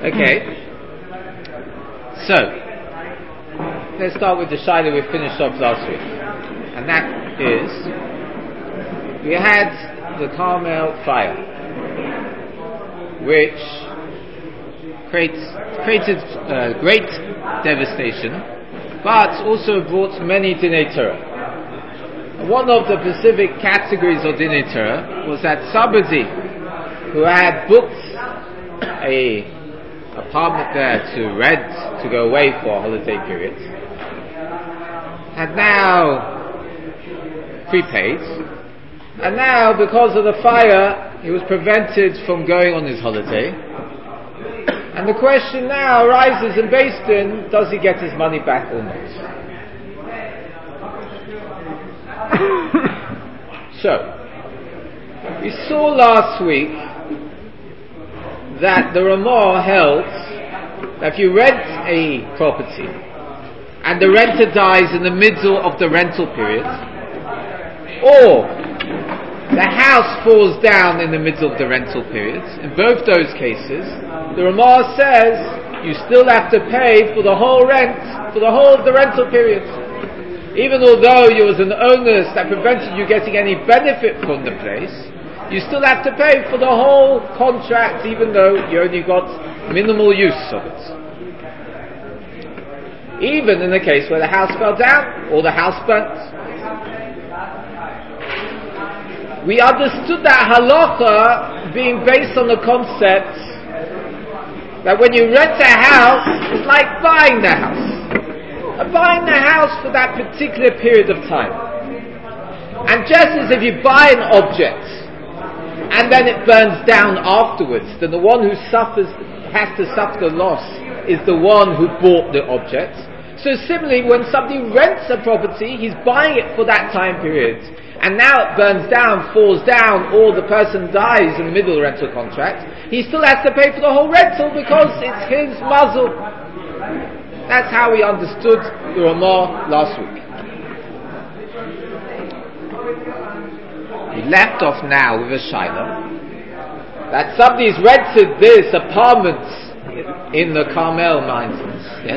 Okay. So, let's start with the shaila we finished off last week. And that is, we had the Carmel fire, which created great devastation, but also brought many Dinei Torah. One of the specific categories of Dinei Torah was that somebody who had booked a apartment there to rent to go away for a holiday period had now prepaid, and now because of the fire he was prevented from going on his holiday, and the question now arises in Beis Din, does he get his money back or not? So we saw last week that the Ramah held that if you rent a property and the renter dies in the middle of the rental period, or the house falls down in the middle of the rental period, in both those cases the Ramah says you still have to pay for the whole rent for the whole of the rental period, even although there was an onus that prevented you getting any benefit from the place. You still have to pay for the whole contract, even though you only got minimal use of it. Even in the case where the house fell down or the house burnt. We understood that halacha being based on the concept that when you rent a house, it's like buying the house. Buying the house for that particular period of time. And just as if you buy an object and then it burns down afterwards, then the one who has to suffer the loss is the one who bought the object. So similarly, when somebody rents a property, he's buying it for that time period, and now it burns down, falls down, or the person dies in the middle of the rental contract, he still has to pay for the whole rental because it's his mazel. That's how we understood the Ramah last week. We left off now with a shaila that somebody's rented this apartment in the Carmel Mountains. Yes?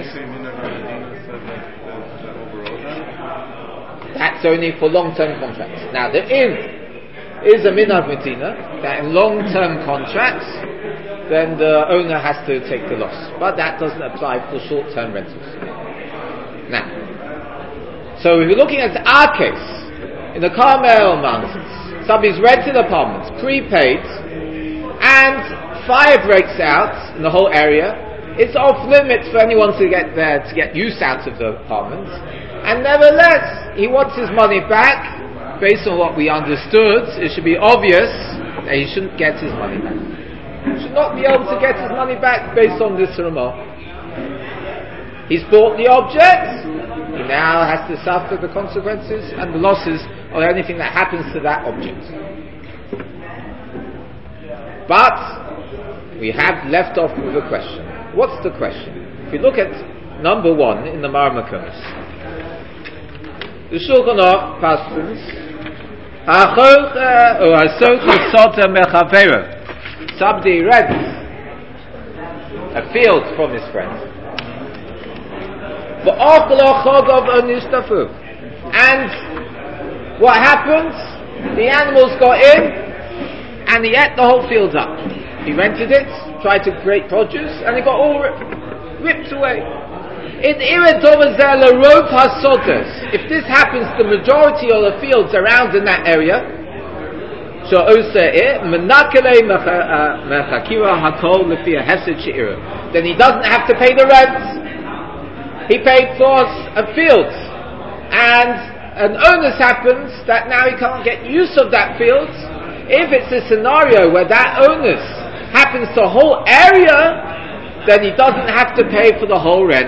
That's only for long-term contracts. Now there is a minhag medina that in long-term contracts then the owner has to take the loss, but that doesn't apply for short-term rentals. Now, so if we're looking at our case in the Carmel Mountains, somebody's rented apartments, prepaid, and fire breaks out in the whole area. It's off limits for anyone to get there to get use out of the apartment, and nevertheless he wants his money back. Based on what we understood, it should be obvious that he shouldn't get his money back. He should not be able to get his money back based on this Ramah. He's bought the object, he now has to suffer the consequences and the losses or anything that happens to that object. But we have left off with a question. What's the question? If you look at number 1 in the Marmakonis, the Shulchan Aruch paskins, somebody rents a field from his friend, and what happens? The animals got in and he ate the whole field up. He rented it, tried to create produce, and it got all ripped away. If this happens to the majority of the fields around in that area, then he doesn't have to pay the rent. He paid for a field, and an onus happens that now he can't get use of that field. If it's a scenario where that onus happens to the whole area, then he doesn't have to pay for the whole rent.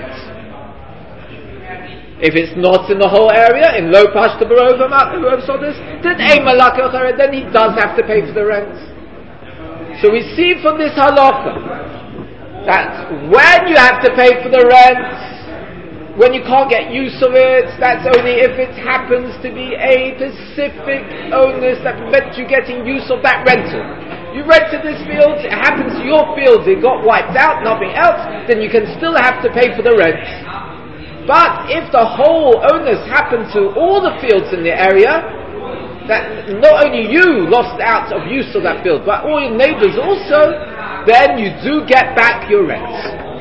If it's not in the whole area, in low pashta barova sodas, then he does have to pay for the rent. So we see from this halacha that when you have to pay for the rent, when you can't get use of it, that's only if it happens to be a specific onus that prevents you getting use of that rental. you rented this field, it happens to your field, it got wiped out, nothing else, then you can still have to pay for the rent. But if the whole onus happened to all the fields in the area, that not only you lost out of use of that field, but all your neighbors also, then you do get back your rent.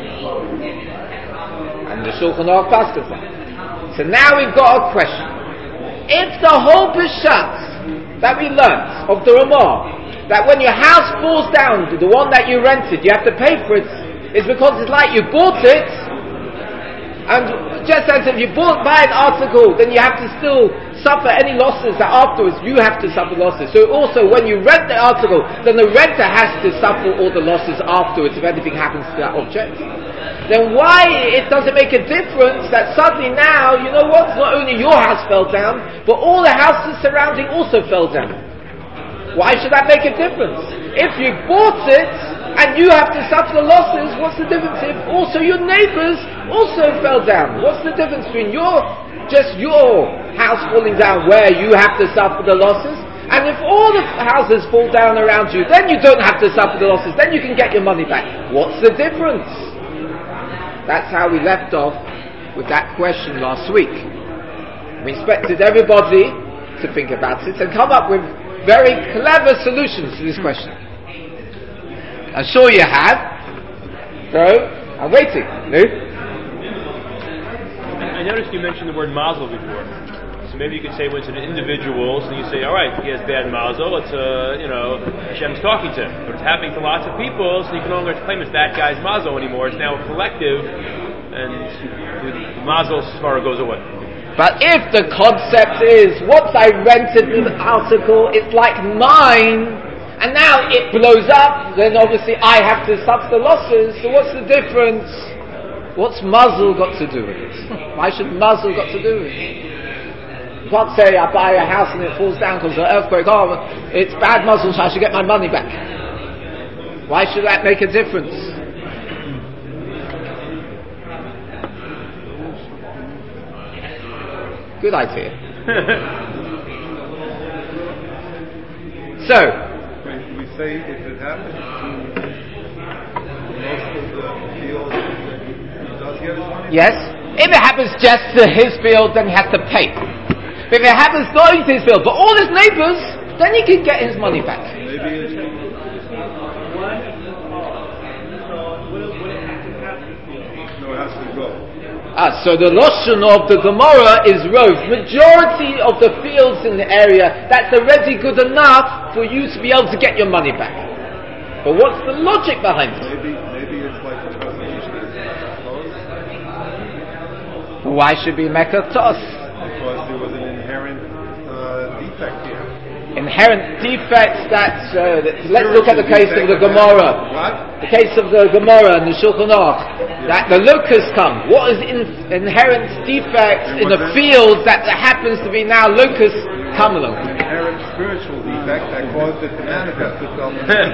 And the Shulchan Aruch passes that. So now we've got a question. If the whole Peshat that we learnt of the Ramah, that when your house falls down, the one that you rented, you have to pay for it, is because it's like you bought it, and just as if you buy an article, then you have to still suffer any losses that afterwards you have to suffer losses. So also when you rent the article, then the renter has to suffer all the losses afterwards if anything happens to that object. Then why it doesn't make a difference that suddenly now, you know what, not only your house fell down, but all the houses surrounding also fell down. Why should that make a difference? If you bought it, and you have to suffer the losses, what's the difference if also your neighbors also fell down? What's the difference between your house falling down where you have to suffer the losses, and if all the houses fall down around you, then you don't have to suffer the losses, then you can get your money back. What's the difference? That's how we left off with that question last week. We expected everybody to think about it and come up with very clever solutions to this question. I'm sure you have. So, I'm waiting. No? I noticed you mentioned the word mazel before. So maybe you could say when it's an individual, so you say, all right, he has bad mazel, it's, Hashem's talking to him. But it's happening to lots of people, so you can no longer claim it's that guy's mazel anymore. It's now a collective, and the mazel svara goes away. But if the concept is, once I rented this article, it's like mine, and now it blows up, then obviously I have to suffer the losses, so what's the difference? What's muzzle got to do with it? Why should muzzle got to do with it? You can't say I buy a house and it falls down because of an earthquake, it's bad muzzle, so I should get my money back. Why should that make a difference? Good idea. So, say if it happens to most of the field, he does get his money? Yes. If it happens just to his field, then he has to pay. But if it happens not only to his field, but all his neighbors, then he can get his money back. Maybe it's... No, it has to go. So the lotion of the Gemara is rove. Majority of the fields in the area, that's already good enough for you to be able to get your money back. But what's the logic behind it? Maybe it's like the Tos. Why should be Mecca Tos? Because there was an inherent defect here. Inherent defects let's look at the case of the Gemara. What? The case of the Gemara and the Shulchan Aruch. That the locusts come. What is inherent defects in the field that happens to be now locusts come along? An inherent spiritual defect that caused it to manifest itself.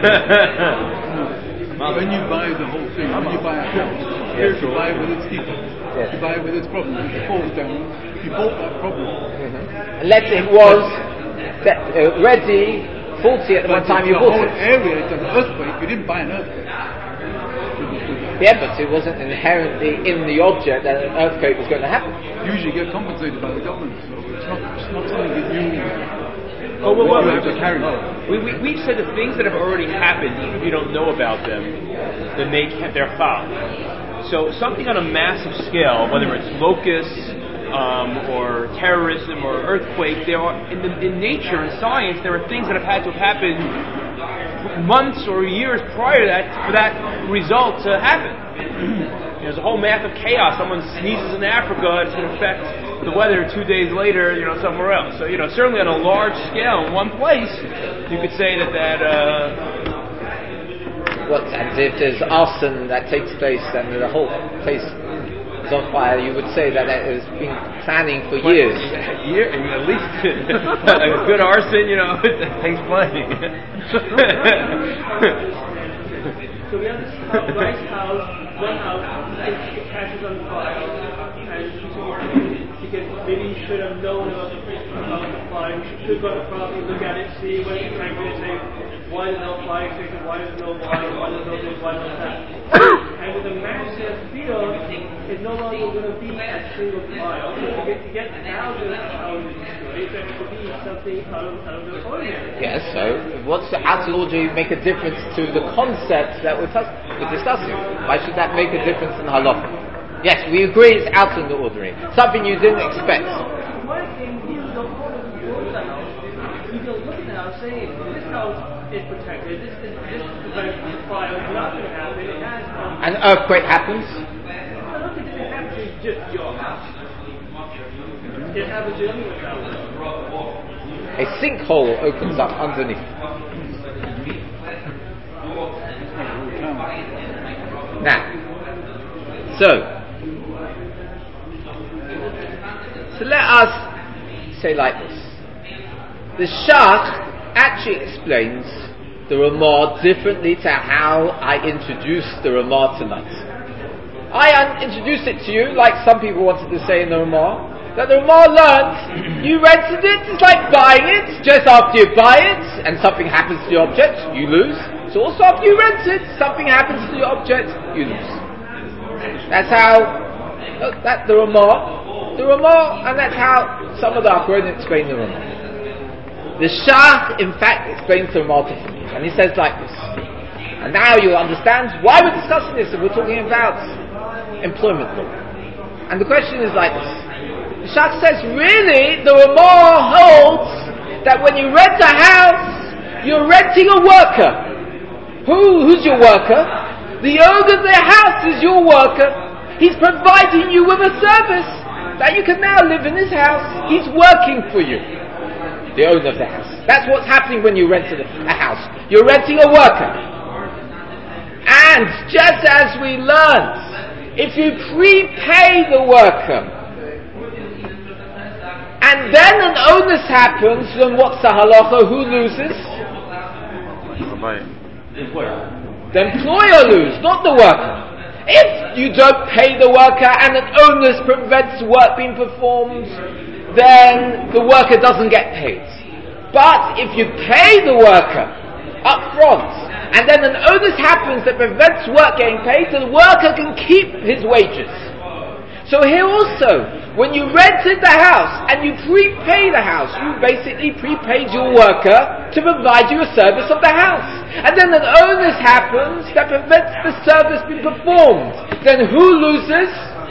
When you buy the whole thing, when you buy a house, you buy it with its defects. You buy it with its problems. If it falls down, you bought that problem. Unless it was ready, faulty at the one time you bought it. The whole area is an earthquake. You didn't buy an earthquake. Yeah, but it wasn't inherently in the object that an earthquake was going to happen. Usually you get compensated by the government, so it's not something that you have to carry. We've said the things that have already happened, even if you don't know about them, then they're foul. So something on a massive scale, whether it's locusts, or terrorism or earthquake, there are in nature and science there are things that have had to have happened months or years prior to that for that result to happen. There's a whole math of chaos. Someone sneezes in Africa, it's going to affect the weather 2 days later, somewhere else. So certainly on a large scale in one place, you could say that and if there's arson that takes place and the whole place is on fire, you would say that it has been planning for years. At least a good arson, it takes planning. So we have this rice house, one house, it catches on fire, and maybe you should have known about the flying. You should go to the property, look at it, see when it's connected, and say, why is no flying station, why is no line, why is no this, why is no that. And with a massive field, it's no longer going to be a single file. To get thousands of houses destroyed, it's going to be something out of the ordinary. Yes, so what's the outology make a difference to the concept that we're discussing? Why should that make a difference in halacha? Yes, we agree it's out of the ordinary. Something you didn't expect. One thing, you don't go to the house. You don't look at the house saying, this house is protected, this fire is not going to happen, it has... An earthquake happens. I don't think it happens to just your house. It happens to anyone's house. A sinkhole opens up underneath. Now, so let us say like this. The Shach actually explains the Ramah differently to how I introduced the Ramah tonight. I introduced it to you like some people wanted to say in the Ramah, that the Ramah learned you rented it, it's like buying it. Just after you buy it and something happens to the object, you lose. So also after you rent it, something happens to the object, you lose. That's how the Ramah, and that's how some of the Achronim explain the Ramah. The Shach, in fact, explains the Ramah differently, and he says like this. And now you'll understand why we're discussing this, and we're talking about employment law. And the question is like this. The Shach says, really, the Ramah holds that when you rent a house, you're renting a worker. Who's your worker? The owner of the house is your worker. He's providing you with a service that you can now live in his house. He's working for you. The owner of the house. That's what's happening when you rent a house. You're renting a worker. And just as we learned, if you prepay the worker, and then an onus happens, then what's the halacha? Who loses? The employer loses, not the worker. If you don't pay the worker and an onus prevents work being performed, then the worker doesn't get paid. But if you pay the worker up front, and then an onus happens that prevents work getting paid, the worker can keep his wages. So here also, when you rented the house and you prepay the house, you basically prepaid your worker to provide you a service of the house. And then an onus happens that prevents the service being performed. Then who loses?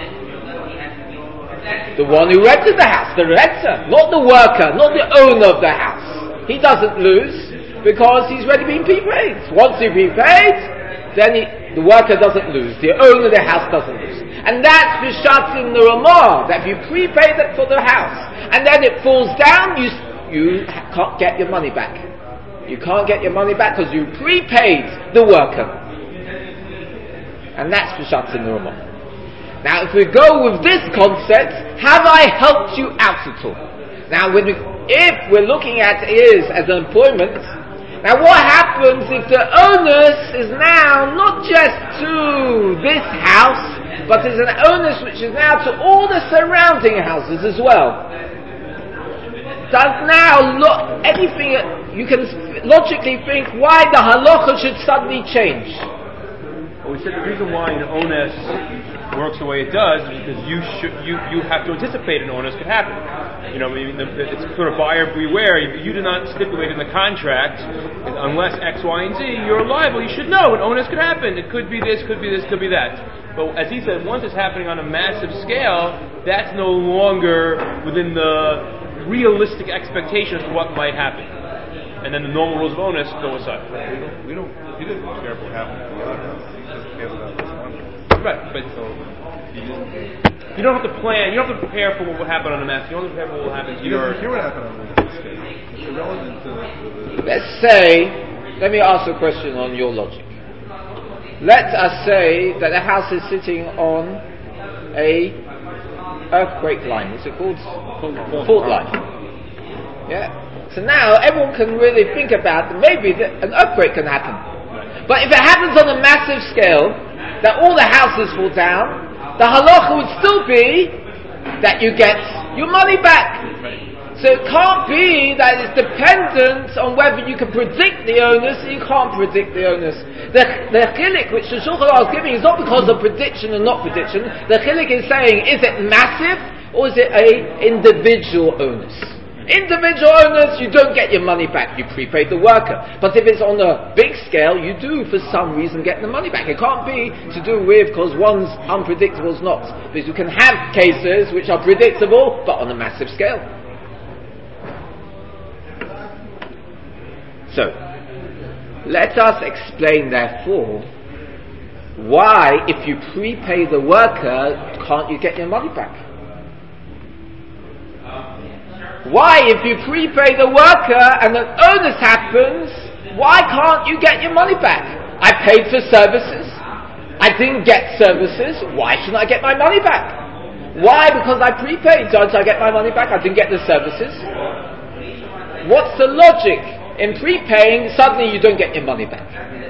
The one who rented the house, the renter, not the worker, not the owner of the house. He doesn't lose because he's already been prepaid. Once he's prepaid, then the worker doesn't lose. The owner of the house doesn't lose. And that's the Pshat in the Ramah, that if you prepay that for the house, and then it falls down, you can't get your money back. You can't get your money back because you prepaid the worker. And that's the Pshat in the Ramah. Now if we go with this concept, have I helped you out at all? Now if we're looking at it as an employment, now what happens if the onus is now not just to this house, but is an onus which is now to all the surrounding houses as well? Does now anything you can logically think why the halacha should suddenly change? Well, we said the reason why an onus works the way it does is because you have to anticipate an onus could happen. You know, I mean, it's sort of buyer beware. You do not stipulate in the contract unless X, Y, and Z. You're liable. You should know an onus could happen. It could be this, could be this, could be that. But as he said, once it's happening on a massive scale, that's no longer within the realistic expectations of what might happen. And then the normal rules of onus go aside. We don't. He didn't care what happened to the other house. He just cared about this one. Right, but So he didn't. you don't have to plan. You don't have to prepare for what will happen on a mass. You don't have to prepare for what will happen to He your. doesn't care what happened on this case. It's irrelevant to the. Let's say, let me ask a question on your logic. Let us say that a house is sitting on a earthquake line. What's it called? Fault line. Yeah. So now everyone can really think about maybe an earthquake can happen. But if it happens on a massive scale, that all the houses fall down, the halacha would still be that you get your money back. So it can't be that it's dependent on whether you can predict the onus, or you can't predict the onus. The chilik which the Shulchan Aruch is giving is not because of prediction and not prediction. The chilik is saying, is it massive, or is it a individual onus? Individual onus, you don't get your money back, you prepaid the worker. But if it's on a big scale, you do for some reason get the money back. It can't be to do with because one's unpredictable is not. Because you can have cases which are predictable, but on a massive scale. So, let us explain therefore why if you prepay the worker, can't you get your money back? Why if you prepay the worker and an onus happens, why can't you get your money back? I paid for services, I didn't get services, why shouldn't I get my money back? Why? Because I prepaid, don't I get my money back? I didn't get the services. What's the logic? In prepaying, suddenly you don't get your money back.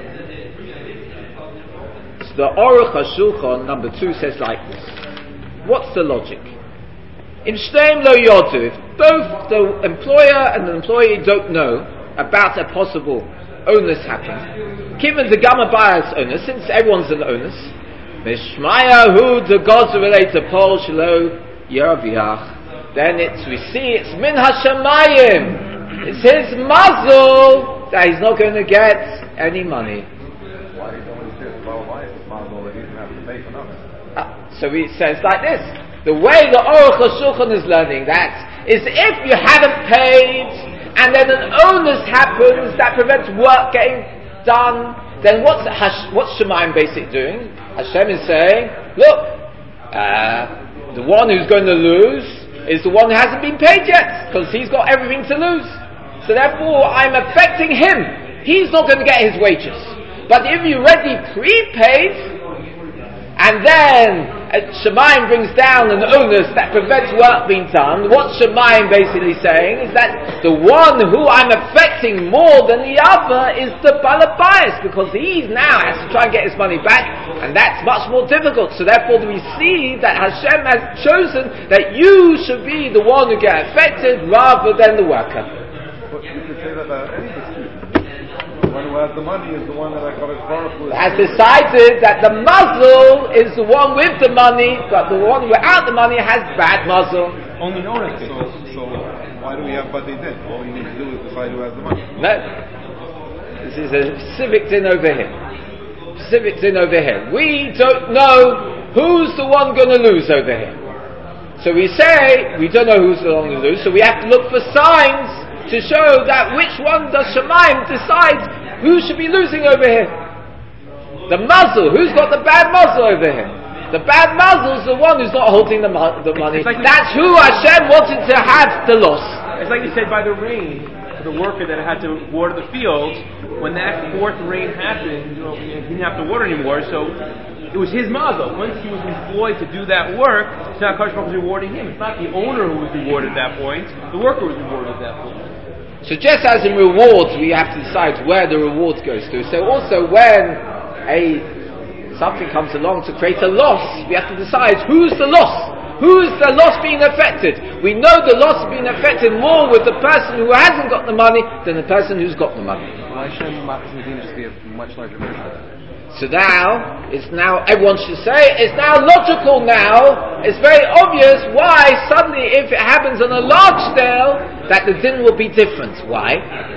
So the Aruch HaShulchan number 2 says like this. What's the logic? In Shneim lo yodu, if both the employer and the employee don't know about a possible onus happening, given the Gamma Bias onus, since everyone's an onus, Mishmaya hu the gods relate to Pol Shelo Yerviach, then we see it's Min HaShamayim. It's his muzzle that he's not going to get any money. Why don't we say it's muzzle that he doesn't have to pay for nothing? So he says like this. The way the Aruch HaShulchan is learning that is if you haven't paid and then an onus happens that prevents work getting done, then what's Shemayim basically doing? Hashem is saying, look, the one who's going to lose is the one who hasn't been paid yet because he's got everything to lose. So therefore, I'm affecting him. He's not going to get his wages. But if you already prepaid, and then Shemayim brings down an onus that prevents work being done, what Shemayim basically saying is that the one who I'm affecting more than the other is the Balabais, because he now has to try and get his money back, and that's much more difficult. So therefore we see that Hashem has chosen that you should be the one who get affected rather than the worker. But you could say that about any dispute. The one who has the money is the one that HaKadosh Baruch Hu has decided that the muzzle is the one with the money, but the one without the money has bad muzzle. Only Noah did. So why do we have Badi Din? All you need to do is decide who has the money. No. This is a specific din over here. Specific din over here. We don't know who's the one going to lose over here. So we say, we don't know who's the one going to lose, so we have to look for signs to show that which one does Shemayim decide who should be losing over here. The muzzle, who's got the bad muzzle over here? The bad muzzle is the one who's not holding the money. Like that's who Hashem wanted to have the loss. It's like you said by the rain, the worker that had to water the fields, when that fourth rain happened, he didn't have to water anymore, so it was his mazel. Once he was employed to do that work, it's not HaKadosh Baruch Hu was rewarding him. It's not the owner who was rewarded at that point, the worker was rewarded at that point. So just as in rewards, we have to decide where the reward goes to. So also when something comes along to create a loss, we have to decide who's the loss. Who's the loss being affected? We know the loss is being affected more with the person who hasn't got the money than the person who's got the money. Why shouldn't Medina just be a much larger person? So now, everyone should say, it's now logical now, it's very obvious why suddenly if it happens on a large scale, that the din will be different. Why?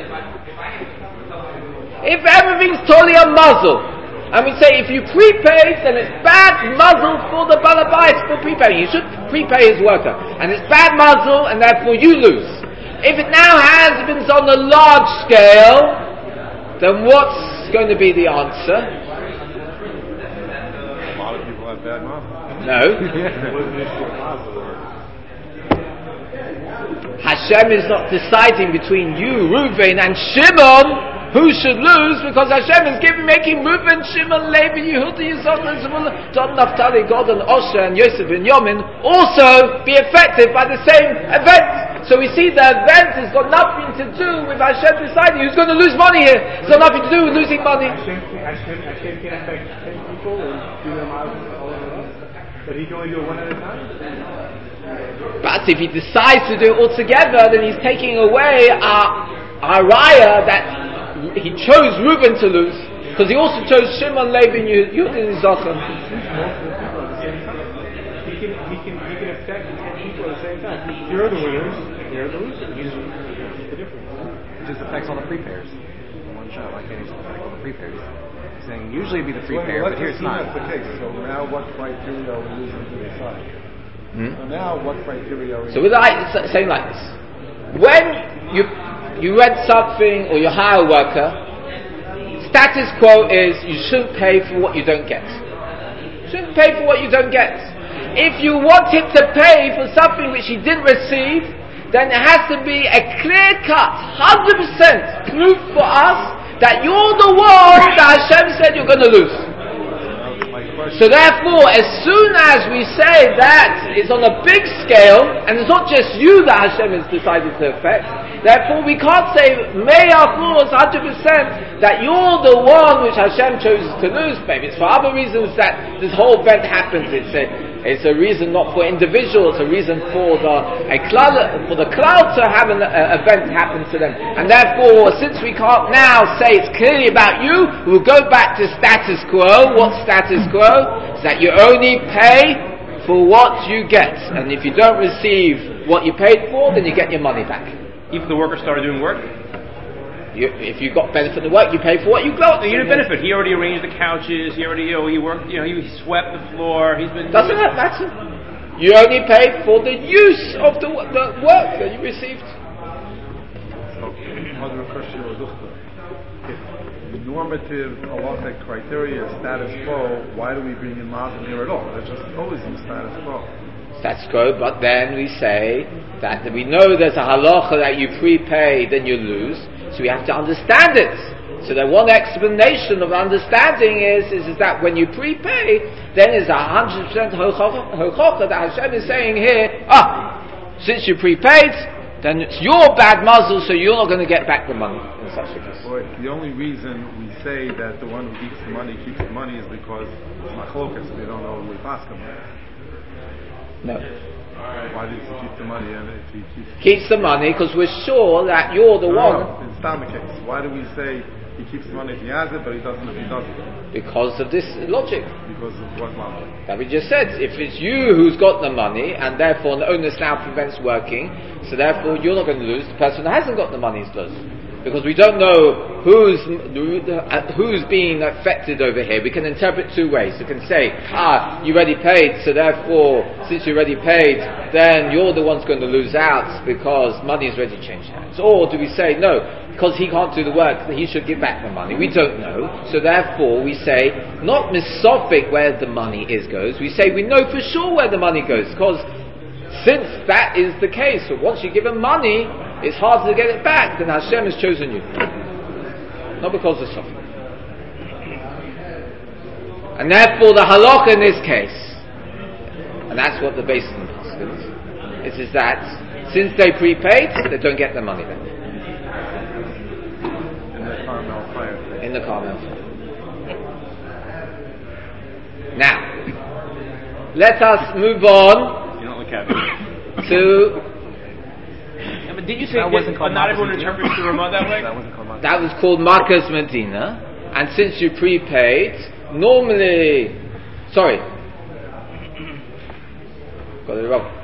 If everything's totally a muzzle, and we say if you prepay, then it's bad muzzle for the balabais for prepaying. You should prepay his worker. And it's bad muzzle, and therefore you lose. If it now happens on a large scale, then what's going to be the answer? Bad no. Hashem is not deciding between you, Reuven, and Shimon who should lose, because Hashem is making Reuven, Shimon, Levi, Yehuda, Yisachar, Zebulun, Dan, Naphtali, Gad, and Osher, and Yosef, and Yomin also be affected by the same event. So we see the event has got nothing to do with Hashem deciding who's going to lose money here. It's got nothing to do with losing money. Hashem can affect 10 people and do them out all of them. But he can only do it one at a time? But if he decides to do it all together, then he's taking away our raya that he chose Reuben to lose, because he also chose Shimon, Levi, and Yehuda, Zachar. He can affect 10 people at the same time. Here are the winners, here are the losers. What's the difference? It just affects all the free pairs. In one shot, why can't he just affect all the free pairs? He's saying usually it'd be the free pair, but here it's not. That's the case. So now what criteria are we using to decide? So now what criteria are we using? So we're saying like this. When you rent something or you hire a worker, status quo is you shouldn't pay for what you don't get. You shouldn't pay for what you don't get. If you want him to pay for something which he didn't receive, then there has to be a clear-cut, 100% proof for us that you're the one that Hashem said you're going to lose. So therefore, as soon as we say that it's on a big scale, and it's not just you that Hashem has decided to affect, therefore we can't say, may our flaws 100% that you're the one which Hashem chooses to lose. Maybe it's for other reasons that this whole event happens. It's a reason not for individuals, a reason for the cloud to have an event happen to them. And therefore, since we can't now say it's clearly about you, we'll go back to status quo. What's status quo? It's that you only pay for what you get. And if you don't receive what you paid for, then you get your money back. If the worker started doing work? If you got benefit of the work, you pay for what you got. You didn't benefit. He already arranged the couches. He already, he worked. He swept the floor. He's been. Doesn't that matter? You only pay for the use of the work that you received. If the normative halachic criteria is status quo, why do we bring in Mazim here at all? That's just always in status quo. Status quo, but then we say that we know there's a halacha that you prepay, then you lose. So we have to understand it. So the one explanation of understanding is that when you prepay, then is 100% hochacha that Hashem is saying here, since you prepaid, then it's your bad muzzle, so you're not going to get back the money in such a case. Boy, the only reason we say that the one who keeps the money is because it's machlokas, we don't know when we pass them. No. Why does he keep the money? And if he keeps the money because we're sure that you're the one. No, it's not the case. Why do we say he keeps the money if he has it, but he doesn't if he doesn't? Because of this logic. Because of what logic? That we just said. If it's you who's got the money, and therefore the onus now prevents working, so therefore you're not going to lose. The person who hasn't got the money is losing. Because we don't know who's being affected over here. We can interpret two ways. We can say, you already paid, so therefore, since you already paid, then you're the one's going to lose out because money is already changed hands. Or do we say, no, because he can't do the work, he should give back the money. We don't know. So therefore, we say, not misophic where the money goes. We say, we know for sure where the money goes. Because since that is the case, so once you give him money, it's hard to get it back, then Hashem has chosen you. Not because of suffering. And therefore the halakha in this case, and that's what the basis in Paschal is that since they prepaid, they don't get their money back. In the Carmel fire. Now, let us move on to... Did you say not everyone interprets the Ramah that way? That was called Makas Medina, and since you prepaid, normally, got it wrong.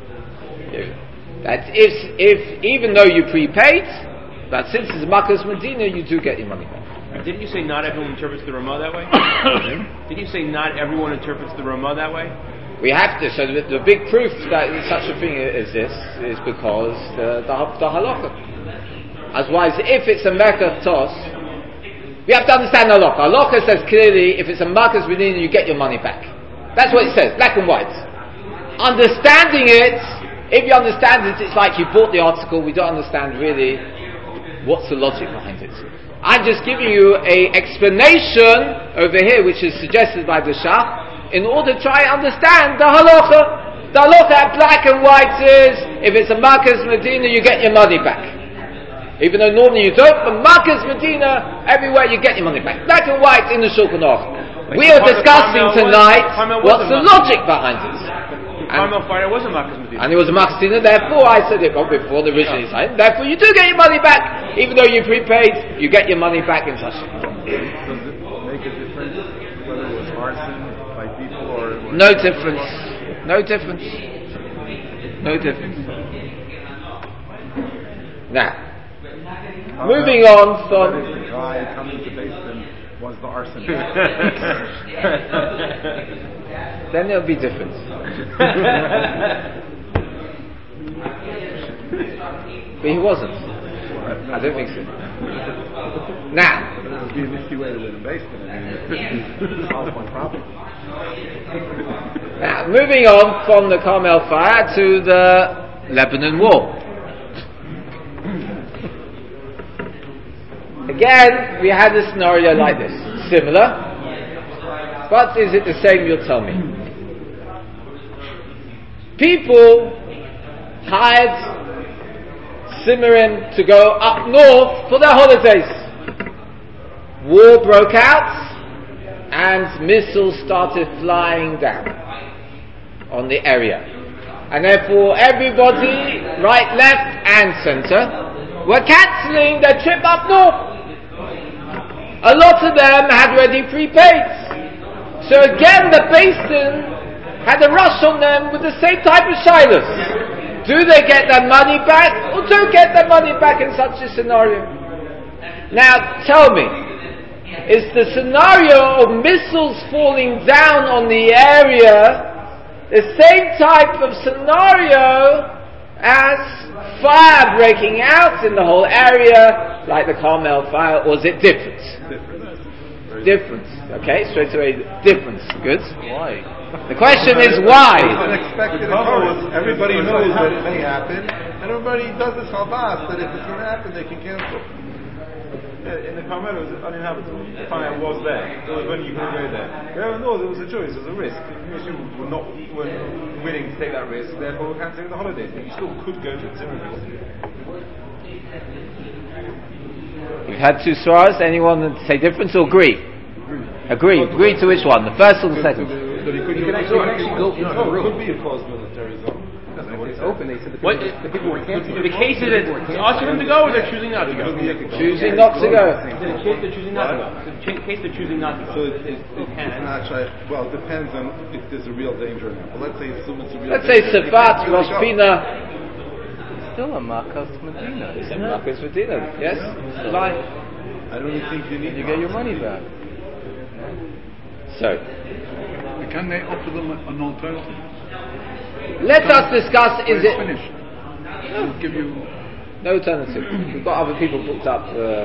That if even though you prepaid, but since it's Makas Medina, you do get your money back. Didn't you say not everyone interprets the Ramah that way? Did you say not everyone interprets the Ramah that way? We have to. So the big proof that such a thing exists is because the halakha. Otherwise, if it's a Mekah tos, we have to understand the halakha. Halakha says clearly, if it's a Makas Medina, you get your money back. That's what it says, black and white. Understanding it, if you understand it, it's like you bought the article. We don't understand really what's the logic behind it. I'm just giving you a explanation over here, which is suggested by the Shach, in order to try and understand the halacha. The halacha black and white is, if it's a Makas Medina, you get your money back. Even though normally you don't, but Makas Medina, everywhere you get your money back. Black and white in the Shulchan Aruch. We are discussing tonight what's the logic behind it. Carmel fire wasn't Makas Medina. And it was a Makas Medina, therefore I said it before the original sign. Therefore you do get your money back, even though you prepaid, you get your money back in such. Does it make a difference whether it was arson by people or it was No difference. No difference. No difference. Now, moving on from the guy coming to Basin was the arson. then there'll be difference. But he wasn't. I don't think so. Now, It would be an easy way to win in Basin. I mean, solve one problem. now, moving on from the Carmel fire to the Lebanon War. Again, we had a scenario like this. Similar. But is it the same, you'll tell me. People hired Cimmerian to go up north for their holidays. War broke out and missiles started flying down on the area. And therefore everybody, right, left and centre, were cancelling their trip up north. A lot of them had already prepaid. So again the basin had a rush on them with the same type of shilas. Do they get their money back or don't get their money back in such a scenario? Now tell me, is the scenario of missiles falling down on the area the same type of scenario as fire breaking out in the whole area like the Carmel fire, or is it different? Different. Okay, straight away, difference. Good. Why? The question is why? Unexpected occurrence. Everybody knows that it may happen, and everybody does this halbas that if it's going to happen, they can cancel. In the Carmel, it was uninhabitable. The fire was there. It was when you could go there. Everyone knows it was a choice, it was a risk. You weren't willing to take that risk, therefore we're cancelling the holidays. But you still could go to the Zimmerman. We've had two svaras. Anyone say difference or agree? Agree. Agree to which one? The first or the second? You can actually go into the room. It could be a cause military zone. It's open. They said The people were canceling. The case is that it's asking them to go or they're choosing not to go? Choosing not to go. In the case they're choosing not to go. In the case they're choosing not to go. So it's not shy. Well, it depends on if there's a real danger or not. But let's say assume it's a real Let's say danger. Safat, Rosh Pina. Still a Makas Medina. It's a Makas Medina. Yes? Line. I don't even think you need You get your money back. So, Can they offer them an alternative? let us discuss, is it... Finished. They'll give you... No alternative. We've got other people booked up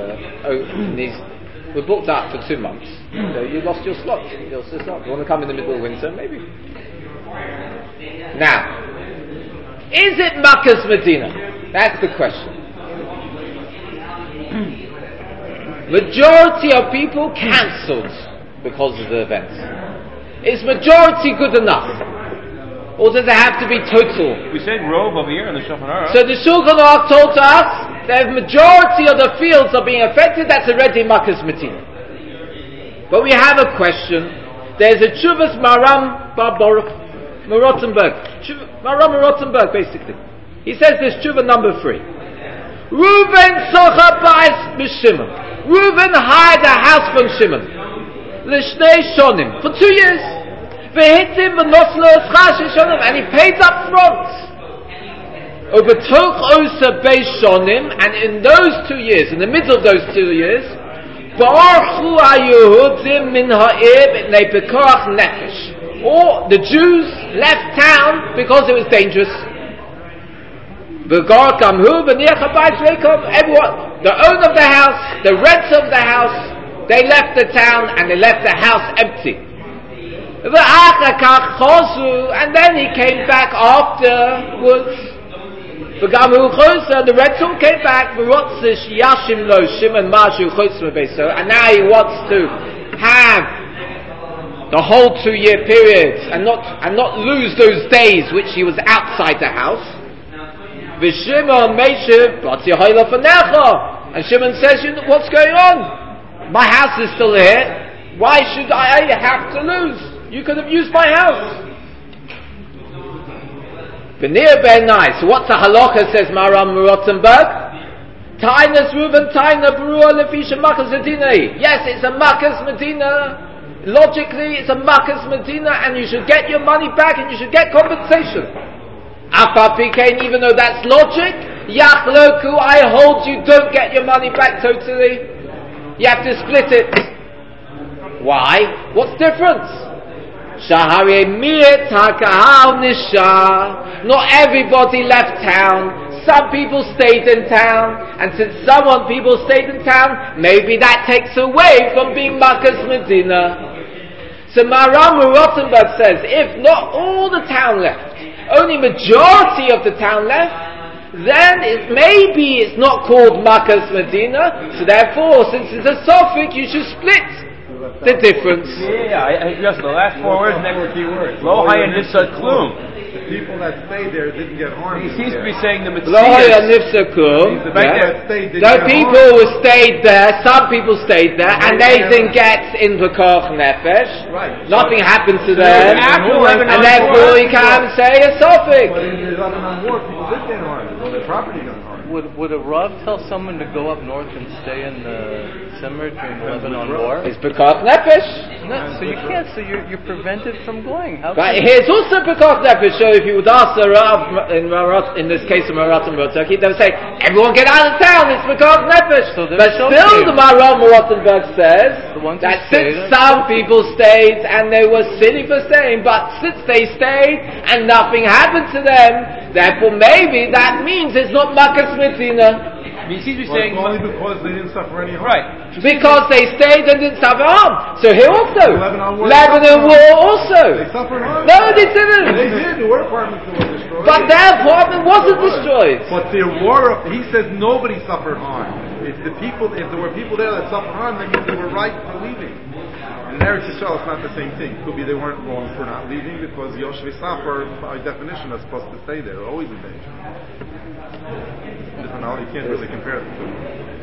we're booked up for 2 months. So you lost your slot. You lost your slot. You want to come in the middle of winter? Maybe. Now, is it Makas Medina? That's the question. Majority of people cancelled because of the event. Is majority good enough? Or does it have to be total? We said Rove over here in the Shulchan Aruch. So the Shulchan Aruch told us that the majority of the fields are being affected, that's already Makas Medina. But we have a question. There's a Chuvas Maram Rottenberg, basically. He says this Chuva number 3. Reuven Socha Ba'is B'Shimon. Reuven hired a house from Shimon. L'shnei shonim. For 2 years. V'hitim v'noslo eschash shonim. And he paid up front. Ubetoch osa beis shonim. And in those 2 years, in the middle of those 2 years, Ba'archu ha'yehudim min ha'ir b'nei pekoach nefesh. Or the Jews left town because it was dangerous. Everyone, the owner of the house, the renter of the house, they left the town and they left the house empty. And then he came back afterwards. The rental came back, and now he wants to have the whole 2 year period and not lose those days which he was outside the house. And Shimon says, what's going on? My house is still here. Why should I have to lose? You could have used my house. Veneer ben nice. What's a halacha, says Maram Rottenberg? Tainas Ruven Taina Berua Lefisha Makas Medina. Yes, it's a Makas Medina. Logically, it's a Makas Medina, and you should get your money back and you should get compensation. Apapikain, even though that's logic, Yachloku, I hold you don't get your money back totally. You have to split it. Why? What's the difference? Shahare Miet Hakahal Nisha. Not everybody left town. Some people stayed in town, and since people stayed in town, maybe that takes away from being Makas Medina. So Maram Rottenberg says, if not all the town left, only majority of the town left, then maybe it's not called Makas Medina, so therefore, since it's a suffix, you should split the difference. Yeah, just the last 4 words, next key words. Lo Haya Nifsa Klum. The people that stayed there didn't get harmed. He seems to be saying the Lo Haya Matthias. Nifsa Klum. The people who stayed there, some people stayed there, and they didn't get in the Koch Nefesh. Right. Nothing happened to them, and therefore you can't say a suffix. But in the Lebanon War, people did get harmed. Well, their property got harmed. Would a Rav tell someone to go up north and stay in the summer during the Lebanon War? It's Pekach Nefesh. No, so you can't. So you're prevented from going. How But here's also Pekach Nefesh. So if you would ask the Rav in this case of Marat and Turkey, they would say, "Everyone get out of town. It's Pekach Nefesh." So but still, the Marat Rottenberg says that since some people stayed and they were silly for staying, but since they stayed and nothing happened to them, therefore maybe that means it's not Makas Medina. He seems to be saying only because they didn't suffer any harm. right. Because they stayed and didn't suffer harm. So here also, Lebanon War also. They suffered harm. No, they didn't. They did. There were apartments that were destroyed. But their apartment wasn't destroyed. But there were. He says nobody suffered harm. If there were people there that suffered harm, that means they were right for leaving. In Eretz Yisrael, it's not the same thing. Could be they weren't wrong for not leaving because Yoshvei Safar, by definition, are supposed to stay there. They're always in danger. You can't really compare the two.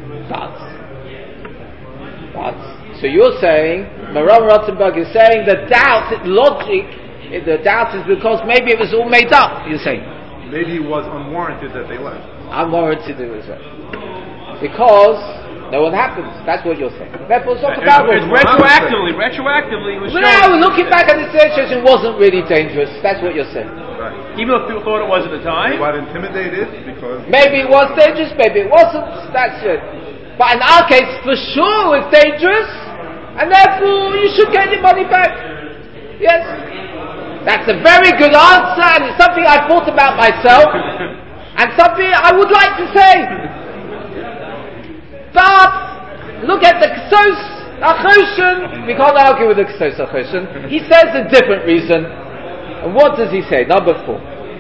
But so you're saying, Maram Rottenberg is saying the doubt is because maybe it was all made up, you're saying. Maybe it was unwarranted that they left. Unwarranted it was because no one happens. That's what you're saying. Therefore it's not about It's retroactively it was shown. Now, looking back at the situation, it wasn't really dangerous. That's what you're saying. Right. Even though people thought it was at the time. They got intimidated because maybe it was dangerous, maybe it wasn't. That's it. But in our case, for sure it's dangerous, and therefore you should get your money back. Yes. That's a very good answer, and it's something I've thought about myself, and something I would like to say. But look at the Ksos Achoshen. We can't argue with the Ksos Achoshen. He says a different reason. And what does he say? Number 4.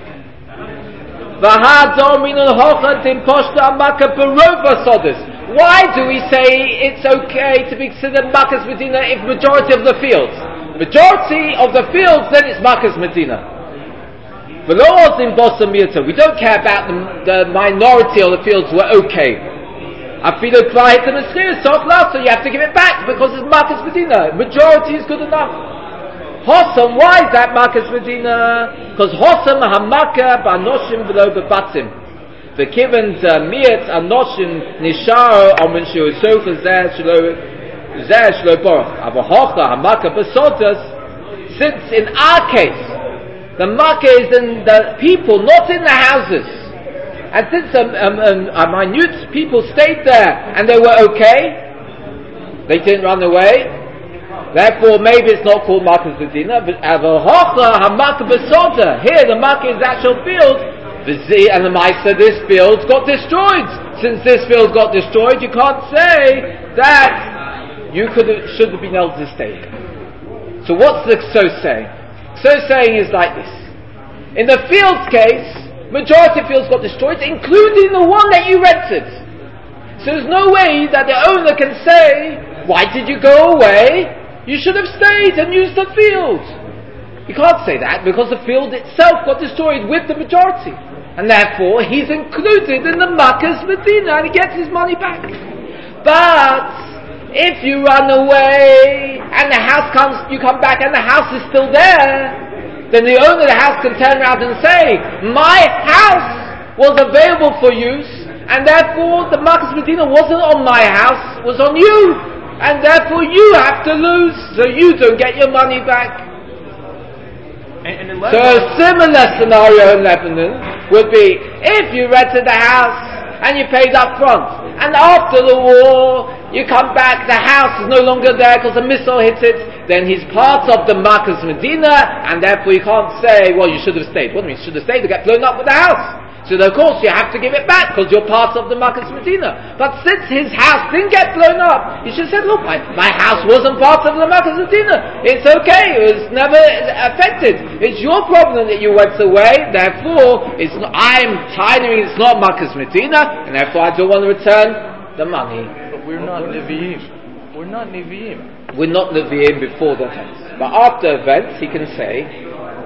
Why do we say it's okay to be considered Makas Medina if majority of the fields? Majority of the fields, then it's Makas Medina. We don't care about the minority of the fields were okay. So you have to give it back because it's Makas Medina. Majority is good enough. Hossam, why is that Makas Medina? Because Hossam Hamaka Banoshim V'lo Bebatim. The Kivens Miet Anoshim Nisharo Amin Shusofa Zer Shlo Borach Avahocha Hamaka Besodas. Since in our case the Makkah is in the people, not in the houses. And since a minute people stayed there and they were okay, they didn't run away, therefore maybe it's not called Makas Medina, but Avahocha Hamaka Besoda. Here the Makkah is actual field, and the Maisa, this field got destroyed. Since this field got destroyed, you can't say that you should have been able to stay. So what's the Ksos saying? Ksos saying is like this. In the field's case, majority of fields got destroyed, including the one that you rented. So there's no way that the owner can say, why did you go away? You should have stayed and used the field. You can't say that because the field itself got destroyed with the majority. And therefore, he's included in the Makas Medina and he gets his money back. But If you run away and you come back and the house is still there, then the owner of the house can turn around and say, my house was available for use, and therefore the Makas Medina wasn't on my house, it was on you, and therefore you have to lose, so you don't get your money back. And in So a similar scenario in Lebanon would be, if you rented the house and you paid up front, and after the war you come back, the house is no longer there because a missile hit it, then he's part of the Makas Medina, and therefore you can't say, well, you should have stayed. What do you mean, you should have stayed? To get blown up with the house. So of course you have to give it back because you're part of the Makas Medina. But since his house didn't get blown up, you should have said, look, my house wasn't part of the Makas Medina. It's okay, it was never affected. It's your problem that you went away, therefore I'm tiring, it's not Makas Medina, and therefore I don't want to return the money. But we're not Nevi'im. We're not Nevi'im. We're not Nevi'im before the events. But after events, he can say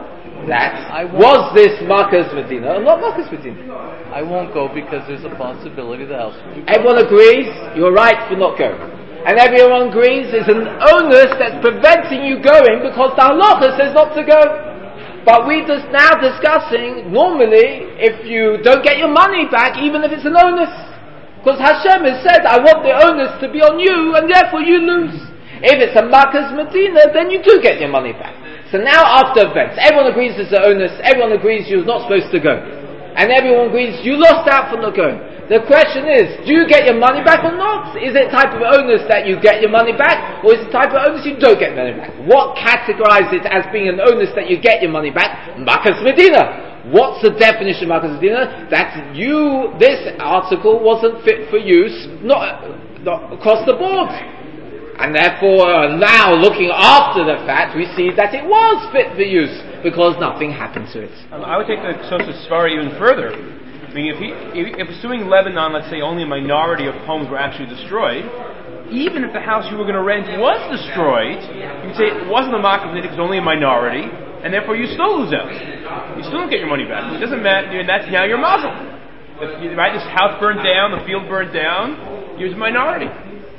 that, was this Makas Medina or not Makas Medina? I won't go because there's a possibility the house will be gone. Everyone agrees, you're right for not going. And everyone agrees there's an onus that's preventing you going because the halacha says not to go. But we're just now discussing, normally, if you don't get your money back, even if it's an onus. Because Hashem has said, I want the onus to be on you, and therefore you lose. If it's a Makas Medina, then you do get your money back. So now after events, everyone agrees it's an onus, everyone agrees you're not supposed to go. And everyone agrees you lost out for not going. The question is, do you get your money back or not? Is it type of onus that you get your money back, or is it type of onus you don't get money back? What categorizes it as being an onus that you get your money back? Makas Medina. What's the definition of Makas Medina? That this article wasn't fit for use, not across the board. And therefore, now looking after the fact, we see that it was fit for use because nothing happened to it. I would take the Sosa Svar even further. I mean, if assuming Lebanon, let's say, only a minority of homes were actually destroyed, even if the house you were going to rent was destroyed, you could say it wasn't a Makas Medina because only a minority, and therefore you still lose out. You still don't get your money back. It doesn't matter, and that's now your mazel. Right? This house burned down, the field burned down, you're a minority.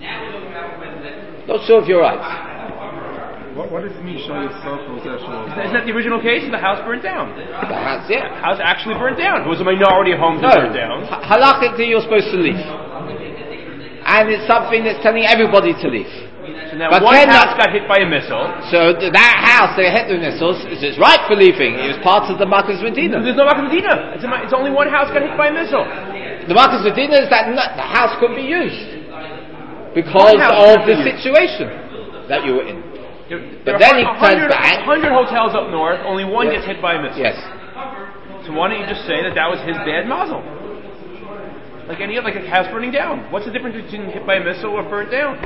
Not sure if you're right. What does it mean, show yourself possession? Isn't that the original case? The house burned down. The house, yeah. The house actually burned down. It was a minority of homes that burned down. Halachically, you're supposed to leave. And it's something that's telling everybody to leave. So now but one house got hit by a missile. So that house that hit the missiles is right for leaving. It was part of the Makas Medina. There's no Makas Medina. It's only one house got hit by a missile. The Makas Medina is that the house couldn't be used because of the situation that you were in. But then he turns back. 100 hotels up north, only one gets hit by a missile. Yes. So why don't you just say that was his bad mazel? Like any other, like a house burning down. What's the difference between hit by a missile or burnt down?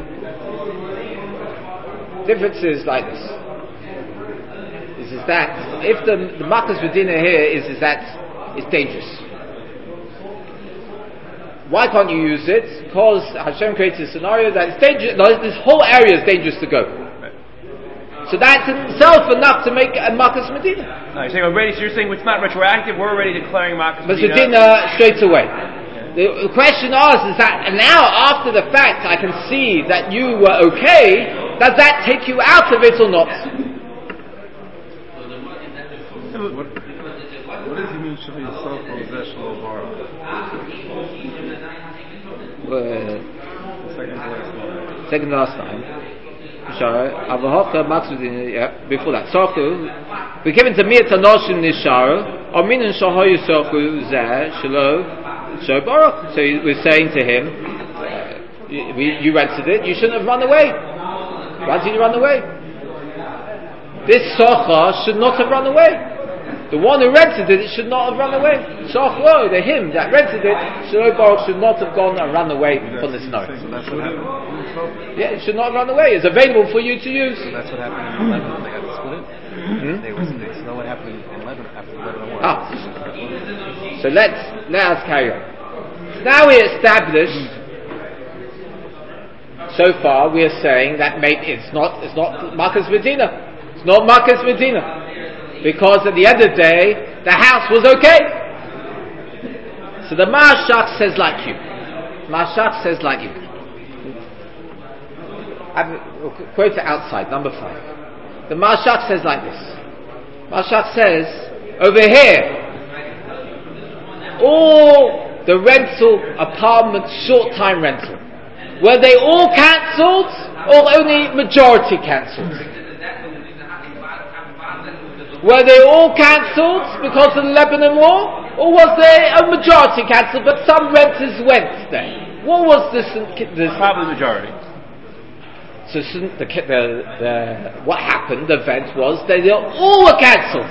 Difference is like this. Is that if the Makas Medina here is that it's dangerous. Why can't you use it? Because Hashem created a scenario that it's dangerous. No, this whole area is dangerous to go. So that's in itself enough to make a Makas Medina. No, you're saying already. So you're saying it's not retroactive. We're already declaring Makas Medina. Medina straight away. The question is that now after the fact I can see that you were okay. Does that take you out of it or not? What does he mean? Show yourself possession of borrow? Second to last time. Before that, Sochu, we given to me to Noshim Nisharo, or Minin Shahoyu Sochu Zeh Shalo Sho Baruch. So we're saying to him, you rented it, you shouldn't have run away. Why did you run away? This Socha should not have run away. The one who rented it should not have run away. Sochlo, the him that rented it, Shlo Baruch should not have gone and run away from this night. Yeah, it should not have run away. It's available for you to use. So that's what happened in Lebanon. They got split. They know what happened in Lebanon after the Lebanon war. So let us carry on. So now we established. So far, we are saying that maybe it's not Makas Medina. It's not Makas Medina. Because at the end of the day, the house was okay. So the Marshach says like you. Marshach says like you. We'll quote it outside, number 5. The Marshak says like this. Marshak says, over here, all the rental apartments, short-time rental, were they all cancelled or only majority cancelled? Were they all cancelled because of the Lebanon War, or was there a majority cancelled but some renters went there? What was this? Probably majority. So what happened, the event was that they all were cancelled.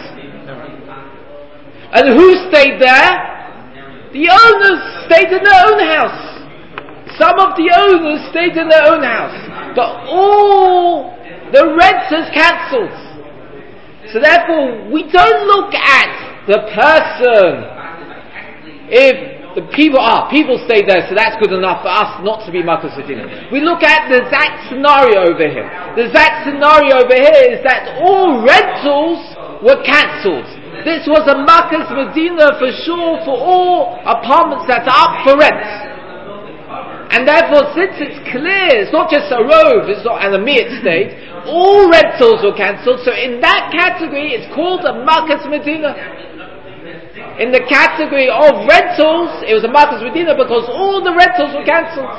And who stayed there? The owners stayed in their own house. Some of the owners stayed in their own house. But all the renters cancelled. So therefore, we don't look at the person. If the people stayed there, so that's good enough for us not to be Makas Medina. We look at the Zach scenario over here. The Zach scenario over here is that all rentals were cancelled. This was a Makas Medina for sure for all apartments that are up for rent. And therefore, since it's clear, it's not just a rove, it's not an immediate state, all rentals were cancelled, so in that category it's called a Makas Medina. In the category of rentals, it was a Makas Medina because all the rentals were cancelled.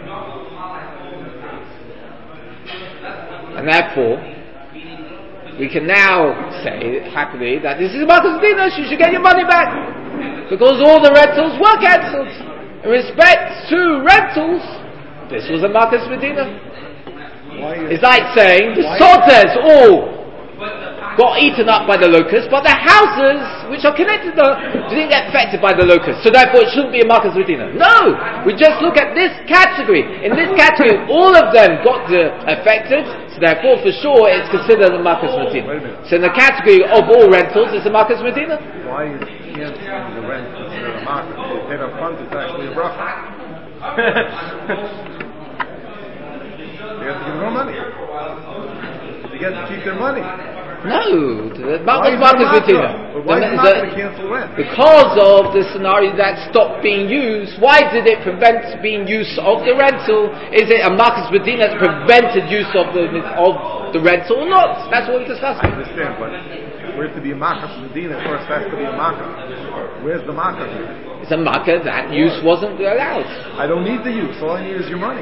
And therefore, we can now say, happily, that this is a Makas Medina, you should get your money back. Because all the rentals were cancelled. In respect to rentals, this was a Makas Medina. It's like saying, the sodas all got eaten up by the locusts, but the houses which are connected didn't get affected by the locusts, so therefore it shouldn't be a Makas Medina. No! We just look at this category. In this category, all of them got affected, so therefore for sure it's considered a Makas Medina. So in the category of all rentals, it's a Makas Medina. Why is canceling the rent considered a Makas? If you paid up front, it's actually a bracha. They have to give more money. They get to keep their money. No, the Makas Medina. But why is it not going to cancel rent? Because of the scenario that stopped being used. Why did it prevent being use of the rental? Is it a Makas Medina that prevented use of the rental or not? That's what we're discussing. I understand, but for it to be a Makas Medina, first has to be a Makas. Where's the Makas? It's a Makas that use wasn't allowed. I don't need the use. All I need is your money.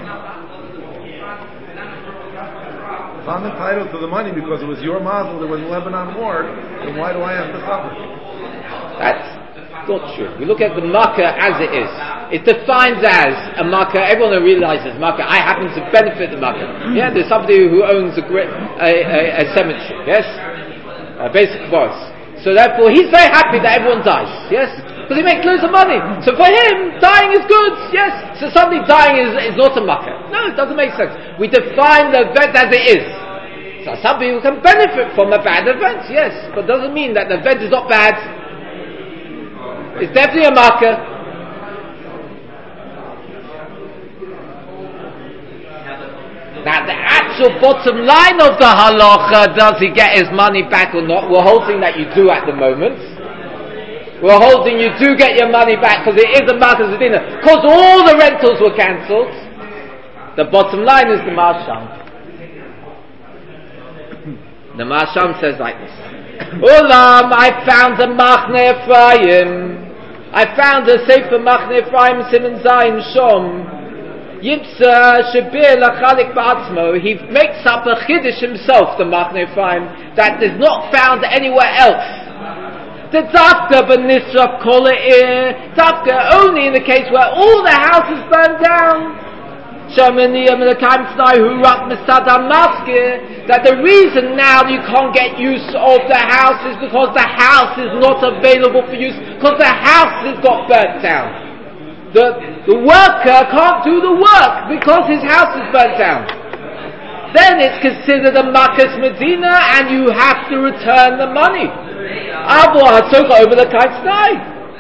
If I'm entitled to the money because it was your mazel, there was a Lebanon war, then why do I have to suffer? That's not true. We look at the makkah as it is. It defines as a makkah. Everyone realizes makkah. I happen to benefit the makkah. Yeah, there's somebody who owns a cemetery. Yes, a basic forest. So therefore, he's very happy that everyone dies. Yes, because he makes loads of money. So for him, dying is good. Yes. So somebody dying is not a makkah. No, it doesn't make sense. We define the event as it is. So some people can benefit from a bad event, yes, but doesn't mean that the event is not bad. It's definitely a makkah. Now the actual bottom line of the halacha, does he get his money back or not? We're holding that you do at the moment. We're holding you do get your money back because it is a Makas Medina. Because all the rentals were cancelled. The bottom line is the Marsham. The Marsham says like this: Olam, I found a Machne Ephraim. I found a Sefer Machne Ephraim Siman Zayin Shom. Yipsa Shebir Lachalik Ba'atzmo. He makes up a Chiddush himself, the Machne Ephraim, that is not found anywhere else. The Dafka B'Nisraf Kola'ir, Dafka only in the case where all the houses burned down. That the reason now you can't get use of the house is because the house is not available for use, because the house has got burnt down. The worker can't do the work because his house is burnt down. Then it's considered a Makas Medina and you have to return the money. Abu HaSocha over the Kaitznai.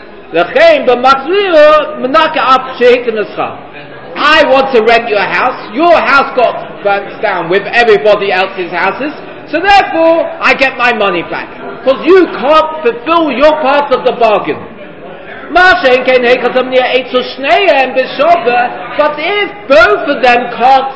I want to rent your house. Your house got burnt down with everybody else's houses, so therefore I get my money back because you can't fulfill your part of the bargain. But if both of them can't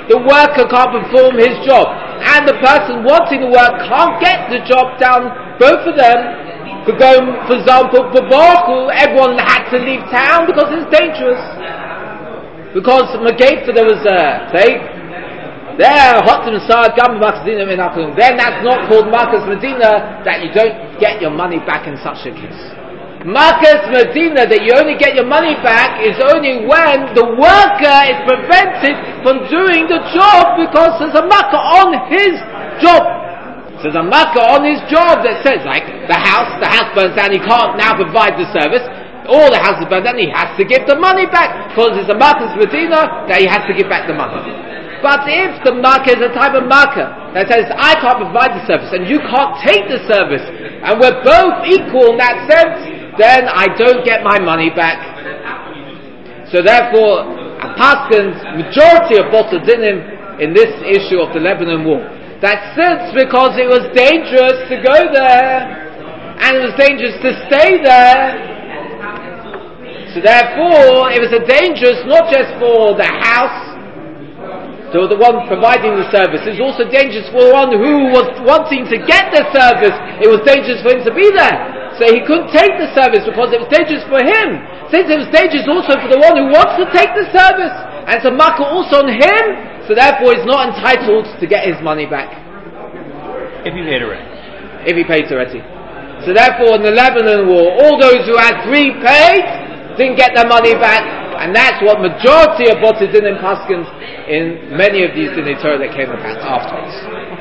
the worker can't perform his job, and the person wanting the work can't get the job done. Both of them could go, for example, Babaku, everyone had to leave town because it's dangerous. Because Mageta, there was a plague. There, Hotim Sa'ad, Gam Makazina Minakum. Then that's not called Marcus Medina, that you don't get your money back in such a case. Marcus Medina, that you only get your money back, is only when the worker is prevented from doing the job because there's a makkah on his job. So there's a makkah on his job that says, like, the house burns down, he can't now provide the service. All the house is burnt down, he has to give the money back, because it's a Marcus Medina that he has to give back the money. But if the makkah is a type of makkah that says, I can't provide the service and you can't take the service, and we're both equal in that sense, then I don't get my money back. So therefore, Paskin's majority of Bottle Dinim in this issue of the Lebanon War, that since because it was dangerous to go there, and it was dangerous to stay there, so therefore it was a dangerous not just for the house, so the one providing the service, is also dangerous for the one who was wanting to get the service. It was dangerous for him to be there. So he couldn't take the service because it was dangerous for him. Since it was dangerous also for the one who wants to take the service, and it's a makkah also on him, so therefore he's not entitled to get his money back. If he paid already. If he paid already. So therefore in the Lebanon War, all those who had prepaid didn't get their money back. And that's what majority of Bottle Dinim Paskins in many of these Dinei Torah that came about afterwards.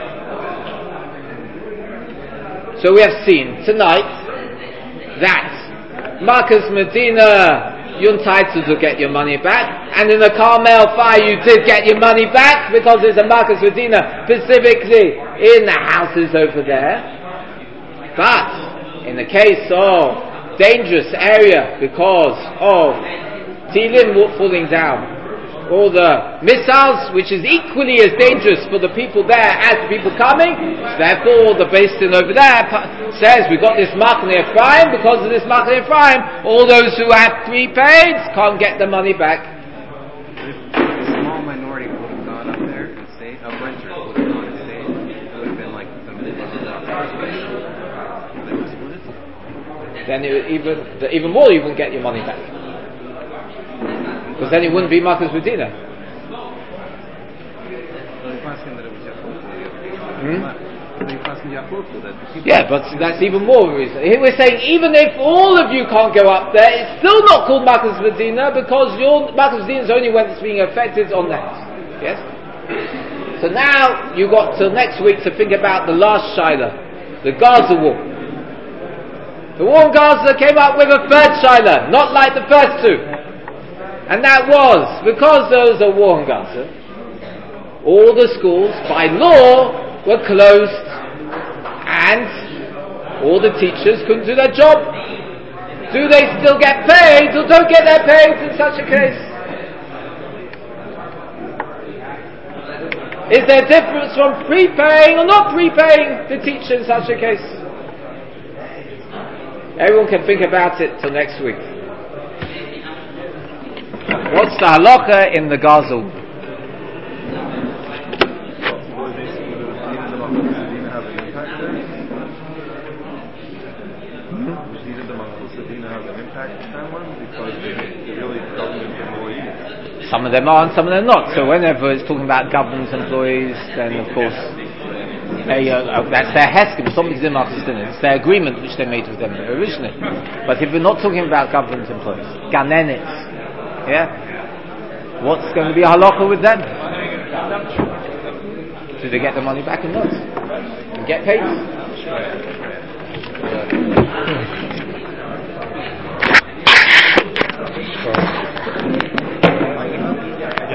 So we have seen tonight that Marcus Medina, you're entitled to get your money back, and in the Carmel fire you did get your money back because there's a Marcus Medina specifically in the houses over there. But in the case of dangerous area because of Tilim falling down, or the missiles, which is equally as dangerous for the people there as the people coming. So therefore, the Beis Din over there says we've got this Machne Ephraim. Because of this Machne Ephraim, all those who have prepaid can't get the money back. A small minority would have gone up there and stayed. Renters would have gone and stayed. It would have been like the Then even more, you wouldn't get your money back. Because then it wouldn't be Marcus Medina. Yeah, but that's even more reason. Here we're saying even if all of you can't go up there, it's still not called Marcus Medina because your Marcus Medina is only when it's being affected on that. Yes? So now you've got till next week to think about the last Shaila, the Gaza War. The war in Gaza came up with a third Shaila, not like the first two. And that was, because there was a war in Gaza, all the schools, by law, were closed, and all the teachers couldn't do their job. Do they still get paid, or don't get their paid in such a case? Is there a difference from prepaying or not prepaying the teacher in such a case? Everyone can think about it till next week. What's the halacha in the Gaza? Some of them are and some of them not. So whenever it's talking about government employees, then of course that's their heskim. It's their agreement which they made with them originally. But if we're not talking about government employees, ganenets, yeah, what's going to be a halacha with them? Do they get the money back or not? And get paid?